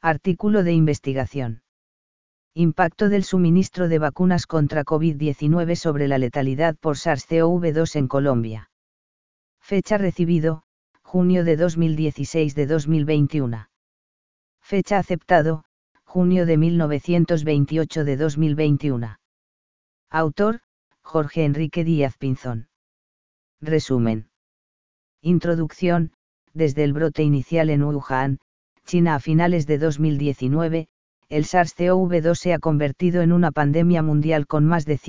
Artículo de investigación. Impacto del suministro de vacunas contra COVID-19 sobre la letalidad por SARS-CoV-2 en Colombia. Fecha recibido, junio de 2016 de 2021. Fecha aceptado, junio de 1928 de 2021. Autor, Jorge Enrique Díaz Pinzón. Resumen. Introducción. Desde el brote inicial en Wuhan, China a finales de 2019, el SARS-CoV-2 se ha convertido en una pandemia mundial con más de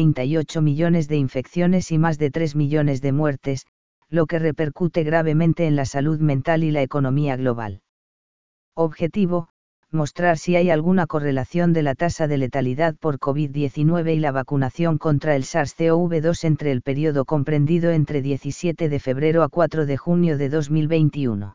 138 millones de infecciones y más de 3 millones de muertes, lo que repercute gravemente en la salud mental y la economía global. Objetivo: mostrar si hay alguna correlación de la tasa de letalidad por COVID-19 y la vacunación contra el SARS-CoV-2 entre el periodo comprendido entre 17 de febrero a 4 de junio de 2021.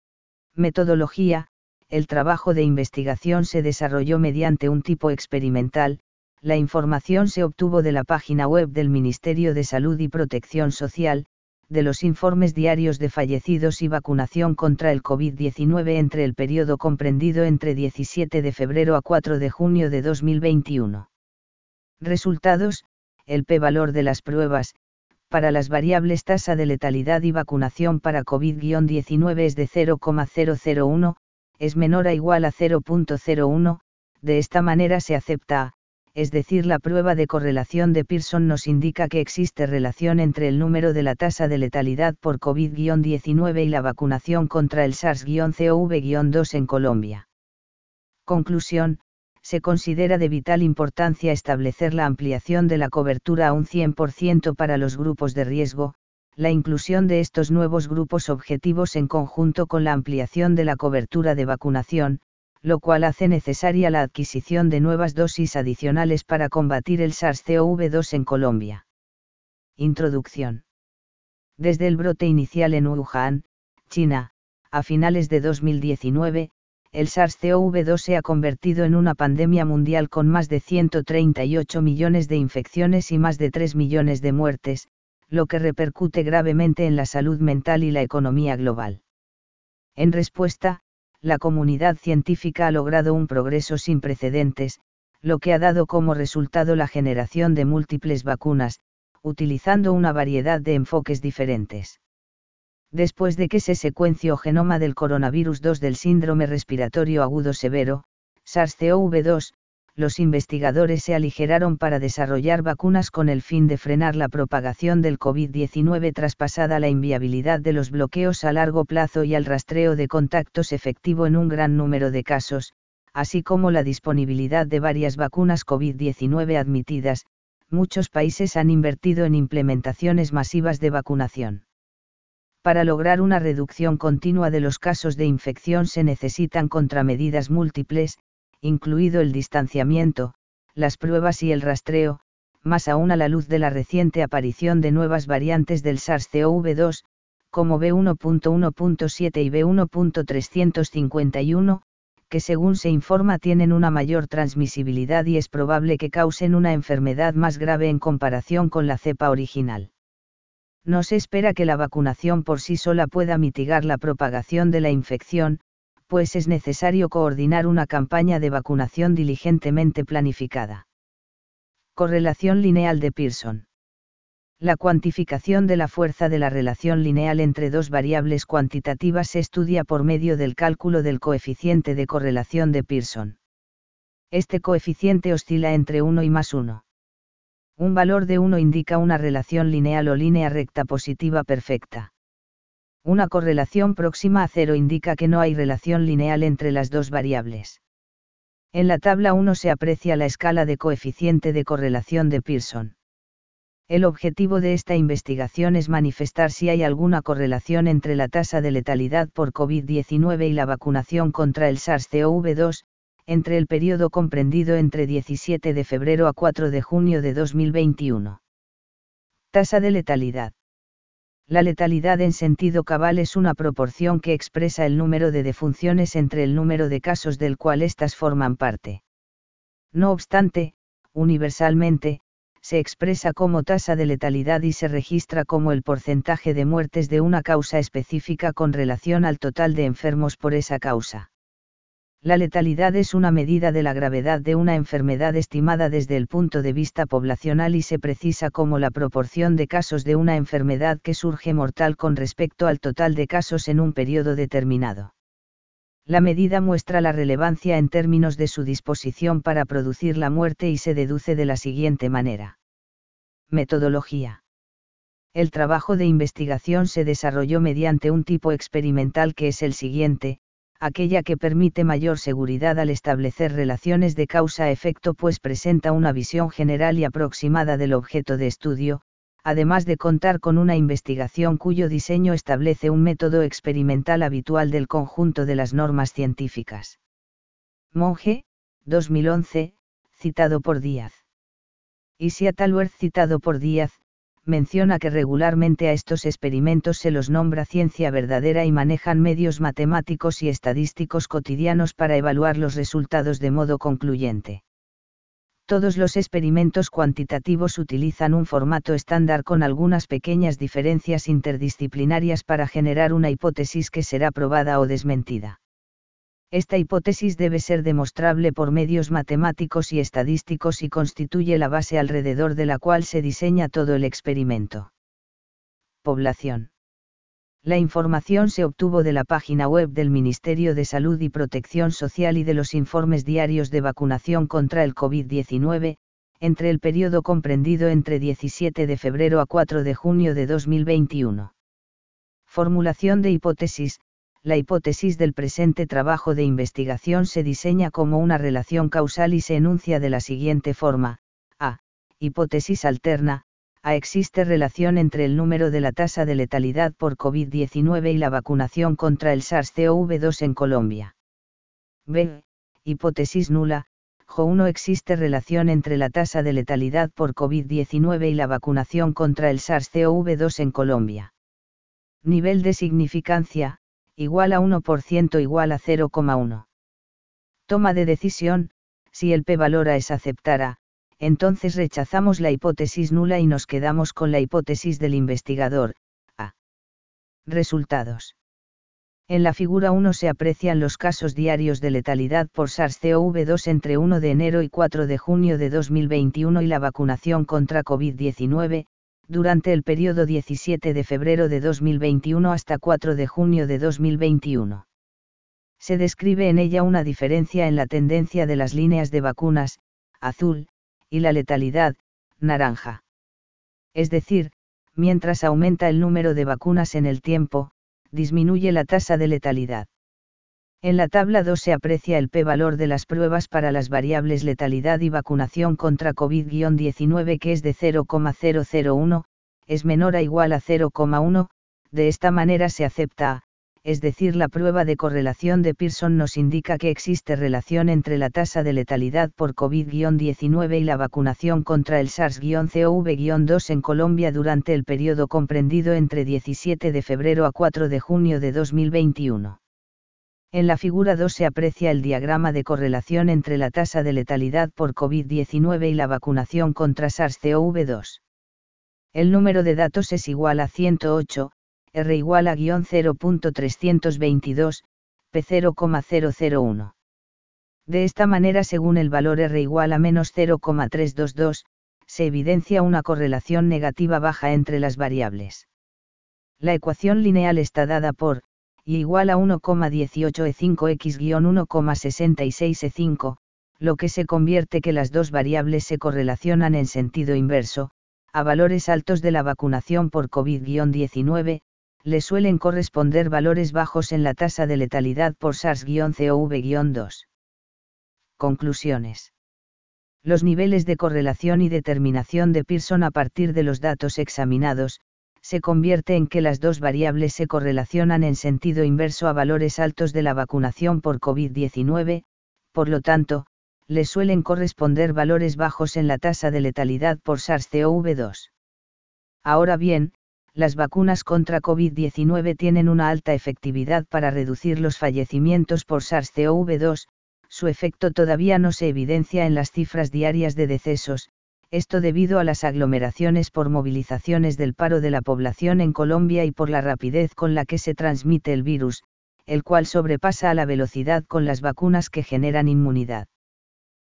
Metodología: el trabajo de investigación se desarrolló mediante un tipo experimental. La información se obtuvo de la página web del Ministerio de Salud y Protección Social, de los informes diarios de fallecidos y vacunación contra el COVID-19 entre el periodo comprendido entre 17 de febrero a 4 de junio de 2021. Resultados: el p-valor de las pruebas, para las variables tasa de letalidad y vacunación para COVID-19 es de 0,001, es menor a igual a 0,01, de esta manera se acepta A, es decir, la prueba de correlación de Pearson nos indica que existe relación entre el número de la tasa de letalidad por COVID-19 y la vacunación contra el SARS-CoV-2 en Colombia. Conclusión: se considera de vital importancia establecer la ampliación de la cobertura a un 100% para los grupos de riesgo, la inclusión de estos nuevos grupos objetivos en conjunto con la ampliación de la cobertura de vacunación, lo cual hace necesaria la adquisición de nuevas dosis adicionales para combatir el SARS-CoV-2 en Colombia. Introducción. Desde el brote inicial en Wuhan, China, a finales de 2019, el SARS-CoV-2 se ha convertido en una pandemia mundial con más de 138 millones de infecciones y más de 3 millones de muertes, lo que repercute gravemente en la salud mental y la economía global. En respuesta, la comunidad científica ha logrado un progreso sin precedentes, lo que ha dado como resultado la generación de múltiples vacunas, utilizando una variedad de enfoques diferentes. Después de que se secuenció genoma del coronavirus 2 del síndrome respiratorio agudo severo, SARS-CoV-2, los investigadores se aligeraron para desarrollar vacunas con el fin de frenar la propagación del COVID-19 traspasada la inviabilidad de los bloqueos a largo plazo y al rastreo de contactos efectivo en un gran número de casos, así como la disponibilidad de varias vacunas COVID-19 admitidas. Muchos países han invertido en implementaciones masivas de vacunación. Para lograr una reducción continua de los casos de infección se necesitan contramedidas múltiples, incluido el distanciamiento, las pruebas y el rastreo, más aún a la luz de la reciente aparición de nuevas variantes del SARS-CoV-2, como B1.1.7 y B1.351, que según se informa tienen una mayor transmisibilidad y es probable que causen una enfermedad más grave en comparación con la cepa original. No se espera que la vacunación por sí sola pueda mitigar la propagación de la infección, pues es necesario coordinar una campaña de vacunación diligentemente planificada. Correlación lineal de Pearson. La cuantificación de la fuerza de la relación lineal entre dos variables cuantitativas se estudia por medio del cálculo del coeficiente de correlación de Pearson. Este coeficiente oscila entre 1 y +1. Un valor de 1 indica una relación lineal o línea recta positiva perfecta. Una correlación próxima a 0 indica que no hay relación lineal entre las dos variables. En la tabla 1 se aprecia la escala de coeficiente de correlación de Pearson. El objetivo de esta investigación es manifestar si hay alguna correlación entre la tasa de letalidad por COVID-19 y la vacunación contra el SARS-CoV-2, entre el periodo comprendido entre 17 de febrero a 4 de junio de 2021. Tasa de letalidad. La letalidad en sentido cabal es una proporción que expresa el número de defunciones entre el número de casos del cual éstas forman parte. No obstante, universalmente, se expresa como tasa de letalidad y se registra como el porcentaje de muertes de una causa específica con relación al total de enfermos por esa causa. La letalidad es una medida de la gravedad de una enfermedad estimada desde el punto de vista poblacional y se precisa como la proporción de casos de una enfermedad que surge mortal con respecto al total de casos en un periodo determinado. La medida muestra la relevancia en términos de su disposición para producir la muerte y se deduce de la siguiente manera. Metodología. El trabajo de investigación se desarrolló mediante un tipo experimental que es el siguiente, aquella que permite mayor seguridad al establecer relaciones de causa-efecto pues presenta una visión general y aproximada del objeto de estudio, además de contar con una investigación cuyo diseño establece un método experimental habitual del conjunto de las normas científicas. Monge, 2011, citado por Díaz. Isia Talworth citado por Díaz, menciona que regularmente a estos experimentos se los nombra ciencia verdadera y manejan medios matemáticos y estadísticos cotidianos para evaluar los resultados de modo concluyente. Todos los experimentos cuantitativos utilizan un formato estándar con algunas pequeñas diferencias interdisciplinarias para generar una hipótesis que será probada o desmentida. Esta hipótesis debe ser demostrable por medios matemáticos y estadísticos y constituye la base alrededor de la cual se diseña todo el experimento. Población. La información se obtuvo de la página web del Ministerio de Salud y Protección Social y de los informes diarios de vacunación contra el COVID-19, entre el periodo comprendido entre 17 de febrero a 4 de junio de 2021. Formulación de hipótesis. La hipótesis del presente trabajo de investigación se diseña como una relación causal y se enuncia de la siguiente forma. A. Hipótesis alterna. A. Existe relación entre el número de la tasa de letalidad por COVID-19 y la vacunación contra el SARS-CoV-2 en Colombia. B. Hipótesis nula. Jo1 existe relación entre la tasa de letalidad por COVID-19 y la vacunación contra el SARS-CoV-2 en Colombia. Nivel de significancia. Igual a 1% igual a 0,1. Toma de decisión, si el p-valor A es aceptara, entonces rechazamos la hipótesis nula y nos quedamos con la hipótesis del investigador, A. Resultados. En la figura 1 se aprecian los casos diarios de letalidad por SARS-CoV-2 entre 1 de enero y 4 de junio de 2021 y la vacunación contra COVID-19, durante el periodo 17 de febrero de 2021 hasta 4 de junio de 2021. Se describe en ella una diferencia en la tendencia de las líneas de vacunas, azul, y la letalidad, naranja. Es decir, mientras aumenta el número de vacunas en el tiempo, disminuye la tasa de letalidad. En la tabla 2 se aprecia el p-valor de las pruebas para las variables letalidad y vacunación contra COVID-19 que es de 0,001, es menor a igual a 0,1, de esta manera se acepta A, es decir, la prueba de correlación de Pearson nos indica que existe relación entre la tasa de letalidad por COVID-19 y la vacunación contra el SARS-CoV-2 en Colombia durante el periodo comprendido entre 17 de febrero a 4 de junio de 2021. En la figura 2 se aprecia el diagrama de correlación entre la tasa de letalidad por COVID-19 y la vacunación contra SARS-CoV-2. El número de datos es igual a 108, R igual a -0.322, P 0,001. De esta manera, según el valor R igual a -0,322, se evidencia una correlación negativa baja entre las variables. La ecuación lineal está dada por y igual a 1,18e5x-1,66e5, lo que se convierte que las dos variables se correlacionan en sentido inverso, a valores altos de la vacunación por COVID-19, le suelen corresponder valores bajos en la tasa de letalidad por SARS-CoV-2. Conclusiones. Los niveles de correlación y determinación de Pearson a partir de los datos examinados, se convierte en que las dos variables se correlacionan en sentido inverso a valores altos de la vacunación por COVID-19, por lo tanto, le suelen corresponder valores bajos en la tasa de letalidad por SARS-CoV-2. Ahora bien, las vacunas contra COVID-19 tienen una alta efectividad para reducir los fallecimientos por SARS-CoV-2, su efecto todavía no se evidencia en las cifras diarias de decesos, esto debido a las aglomeraciones por movilizaciones del paro de la población en Colombia y por la rapidez con la que se transmite el virus, el cual sobrepasa a la velocidad con las vacunas que generan inmunidad.